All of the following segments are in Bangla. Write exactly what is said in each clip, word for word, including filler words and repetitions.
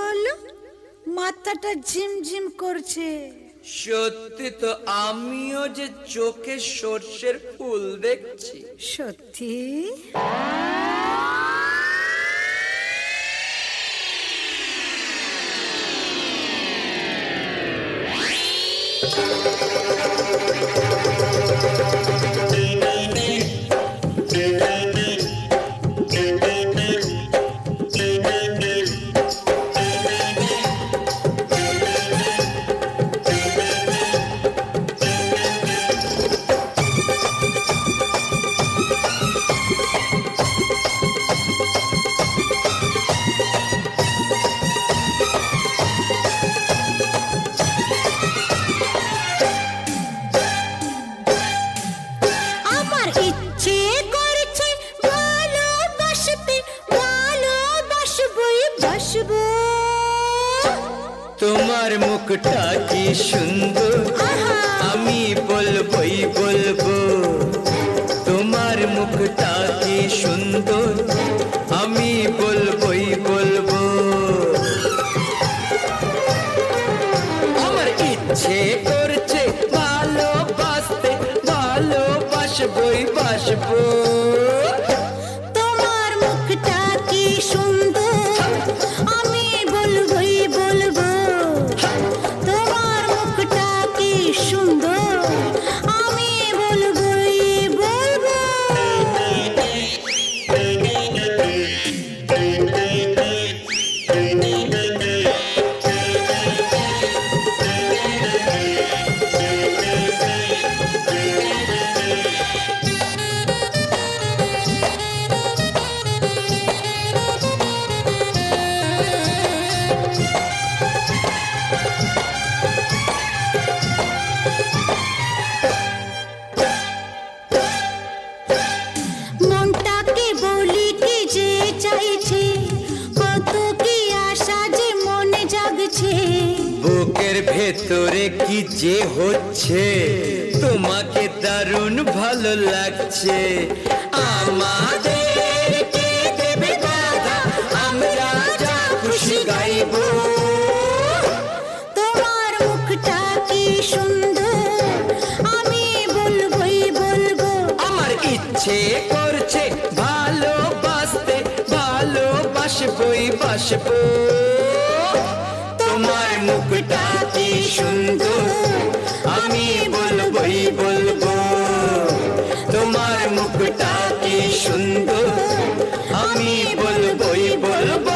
বলো, মাথাটা ঝিমঝিম করছে। সত্যি তো, আমিও যে চোখে সর্ষের ফুল দেখছি। সত্যি? তোমার মুখটা কি সুন্দর, আমি বলবই বলবো। তোমার মুখটা কি সুন্দর, আমি বলবই বলবো। আমার ইচ্ছে করছে ভালোবাসতে, ভালোবাসবই বাসবো। তোমার মুখটা কি সুন্দর, আমি বলবই বলবো। তোমার মুখটা কি সুন্দর, আমি বলবই বলবো। মনটাকে বলি কি যে চাইছে, কত কি আশা যে মনে জাগছে। বুকের ভেতরে কি যে হচ্ছে, তোমাকে দারুণ ভালো লাগছে। আমাদের কে দেবে বাধা, আমরা যা খুশি গাইবো। তোমার মুখটা কি সুন্দর, আমি বলবই বলবো। আমার ইচ্ছে করছে ভালোবাসতে, ভালোবাসবই বাসবো। তোমার মুখটা কি সুন্দর, আমি বলবই বলবো। তোমার মুখটা কি সুন্দর, আমি বলবই বলবো।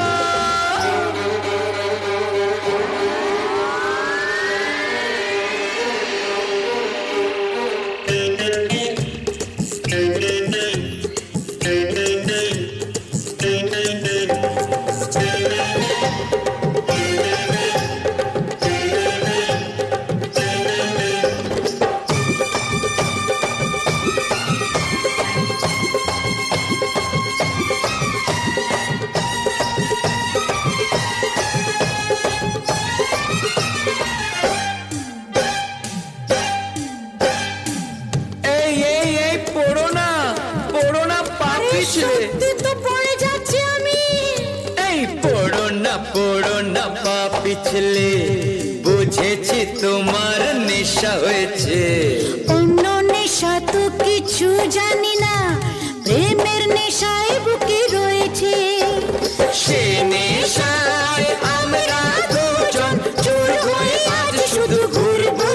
এই এই এই পড়ো না, পড়ো না, পা পিছলে। সত্যি তো পড়ে যাচ্ছি আমি। এই পড়ো না, পড়ো না, পা পিছলে। বুঝেছি তোমার নেশা হয়েছে। অন্য নেশা তো কিছু জানি না, প্রেমের নেশায় বুকে রয়েছে। সে নেশায় আমরা দুজন চোর হয়ে আজ শুধু ঘুরবো।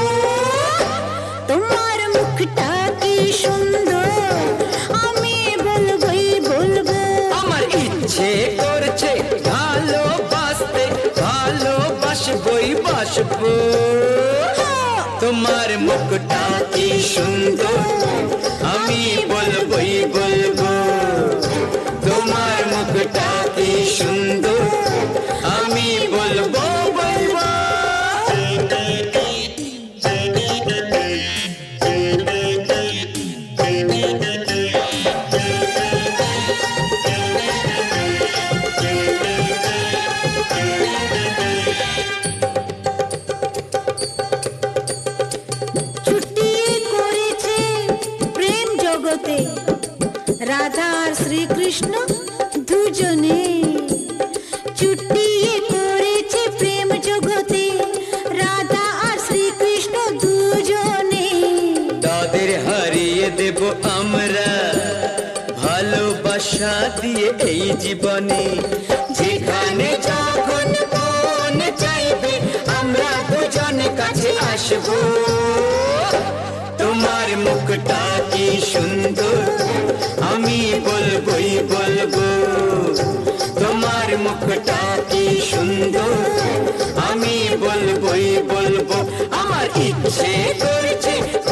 তোমার মুখটা কি সুন্দর, আমি বলবই বলবো। আমার ইচ্ছে করছে ভালোবাসতে, ভালোবাসবই বাসবো। তোমার মুখটা কি সুন্দর, আমি বলবই বলবো। তোমার মুখটা কি সুন্দর, আমি বলবো বলবো। ছুটিয়ে করেছে প্রেম জগতে রাধা আর শ্রীকৃষ্ণ দুজনে। ছুটিয়ে করে কথা দিয়ে এই জীবনে যেখানে যখন মন চাইবে আমরা দুজন কাছে আসবো তোমার মুখটা কি সুন্দর আমি বলবোই বলবো তোমার মুখটা কি সুন্দর আমি বলবোই বলবো আমার ইচ্ছে করছে